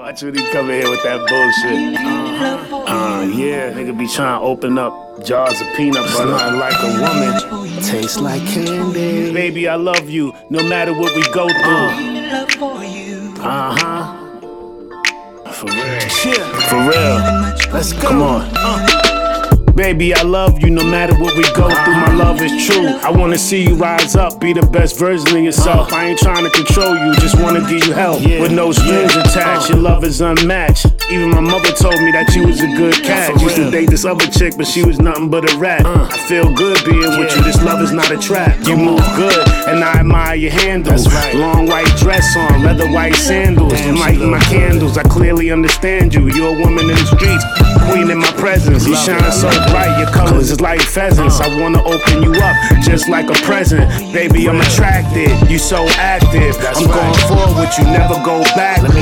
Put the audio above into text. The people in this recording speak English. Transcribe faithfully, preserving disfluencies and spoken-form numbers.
Watch when he come in here with that bullshit. Uh-huh. Uh, yeah, nigga be trying to open up jars of peanut butter. Not like a woman. Tastes like candy. Baby, I love you, no matter what we go through. Uh-huh. For real. Yeah. For real. Let's go. Come on. Uh. Baby, I love you no matter what we go through. My love is true. I wanna see you rise up, be the best version of yourself. I ain't trying to control you, just wanna give you help with no strings attached. Your love is unmatched. Even my mother told me that you was a good cat. Used to date this other chick, but she was nothing but a rat. I feel good being with you. This love is not a trap. You move good, and I admire your handles. Long white dress on, leather white sandals. Lighting my candles, I clearly understand you. You're a woman in the streets, queen in my presence. You shine so bright, your colors is like pheasants. I wanna open you up just like a present. Baby, I'm attracted, you so active. I'm going forward, you never go back.